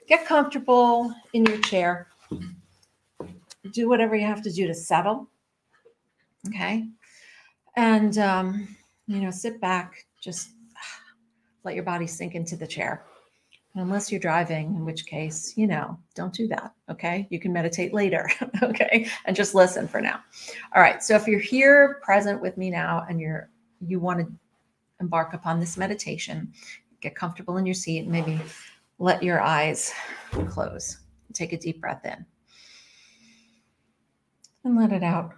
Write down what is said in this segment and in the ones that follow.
get comfortable in your chair. Do whatever you have to do to settle. Okay. And, sit back, just let your body sink into the chair. Unless you're driving, in which case, don't do that. Okay. You can meditate later. Okay. And just listen for now. All right. So if you're here present with me now and you want to embark upon this meditation, get comfortable in your seat, and maybe let your eyes close. Take a deep breath in and let it out.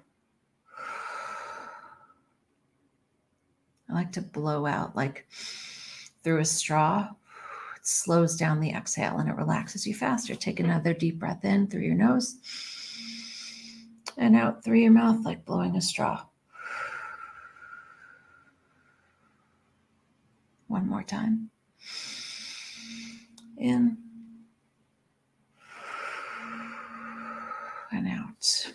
I like to blow out like through a straw. It slows down the exhale and it relaxes you faster. Take another deep breath in through your nose and out through your mouth like blowing a straw. One more time. In and out.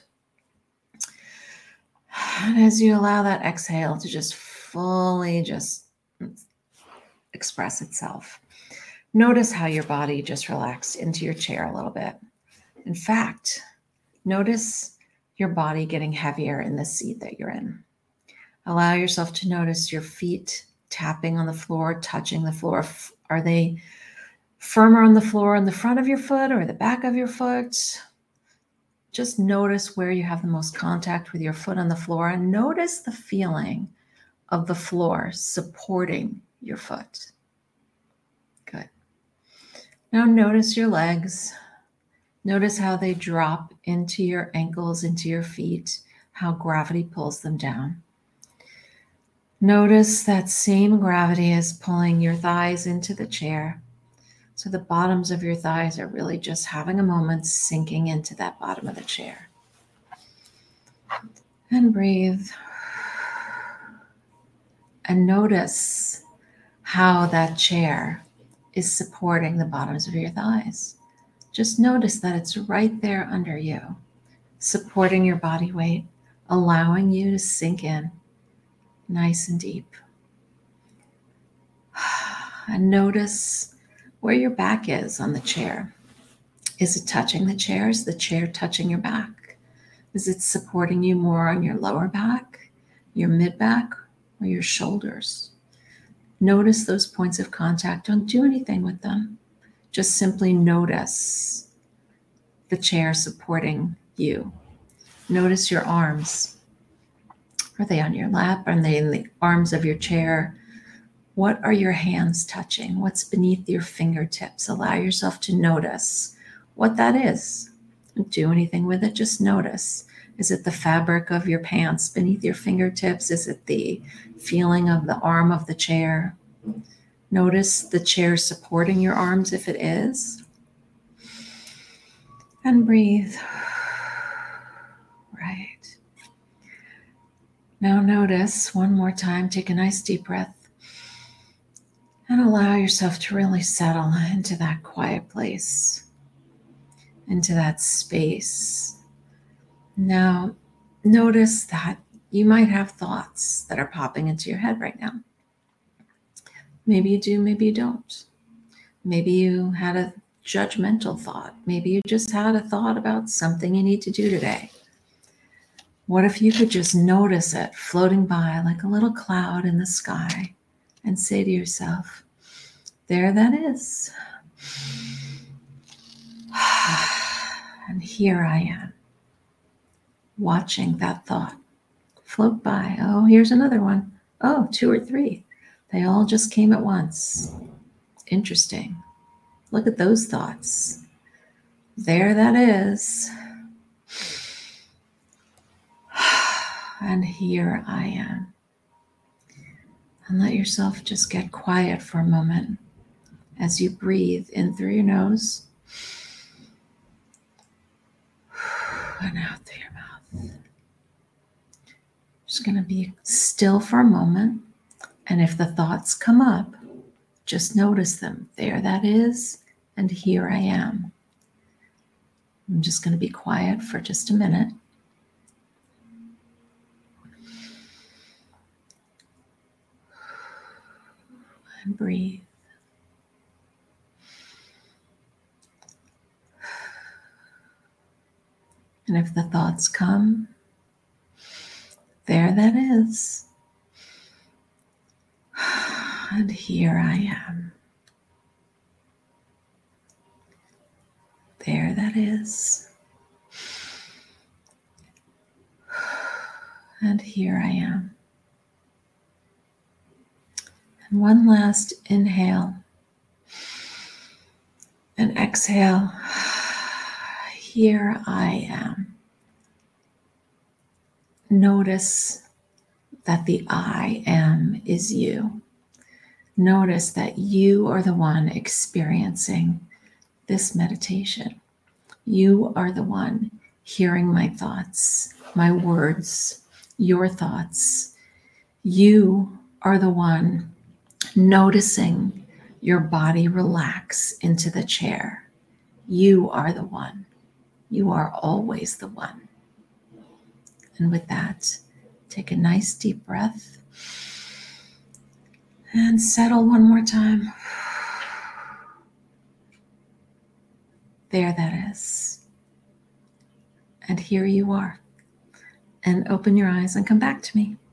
And as you allow that exhale to just fully just express itself, notice how your body just relaxed into your chair a little bit. In fact, notice your body getting heavier in the seat that you're in. Allow yourself to notice your feet tapping on the floor, touching the floor. Are they firmer on the floor in the front of your foot or the back of your foot? Just notice where you have the most contact with your foot on the floor, and notice the feeling of the floor supporting your foot. Good. Now notice your legs. Notice how they drop into your ankles, into your feet, how gravity pulls them down. Notice that same gravity is pulling your thighs into the chair. So the bottoms of your thighs are really just having a moment sinking into that bottom of the chair. And breathe. And notice how that chair is supporting the bottoms of your thighs. Just notice that it's right there under you, supporting your body weight, allowing you to sink in nice and deep. And notice where your back is on the chair. Is it touching the chair? Is the chair touching your back? Is it supporting you more on your lower back, your mid back, or your shoulders? Notice those points of contact. Don't do anything with them. Just simply notice the chair supporting you. Notice your arms. Are they on your lap? Are they in the arms of your chair? What are your hands touching? What's beneath your fingertips? Allow yourself to notice what that is. Don't do anything with it, just notice. Is it the fabric of your pants beneath your fingertips? Is it the feeling of the arm of the chair? Notice the chair supporting your arms if it is. And breathe. Right. Now notice one more time, take a nice deep breath. And allow yourself to really settle into that quiet place, into that space. Now, notice that you might have thoughts that are popping into your head right now. Maybe you do, maybe you don't. Maybe you had a judgmental thought. Maybe you just had a thought about something you need to do today. What if you could just notice it floating by like a little cloud in the sky and say to yourself, there that is. And here I am, watching that thought float by. Oh, here's another one. Oh, 2 or 3. They all just came at once. Interesting. Look at those thoughts. There that is. And here I am. And let yourself just get quiet for a moment as you breathe in through your nose and out through your mouth. Just going to be still for a moment. And if the thoughts come up, just notice them. There that is. And here I am. I'm just going to be quiet for just a minute. And breathe. And if the thoughts come, there that is. And here I am. There that is. And here I am. And one last inhale and exhale. Here I am. Notice that the I am is you. Notice that you are the one experiencing this meditation. You are the one hearing my thoughts, my words, your thoughts. You are the one noticing your body relax into the chair. You are the one. You are always the one. And with that, take a nice deep breath and settle one more time. There that is. And here you are. And open your eyes and come back to me.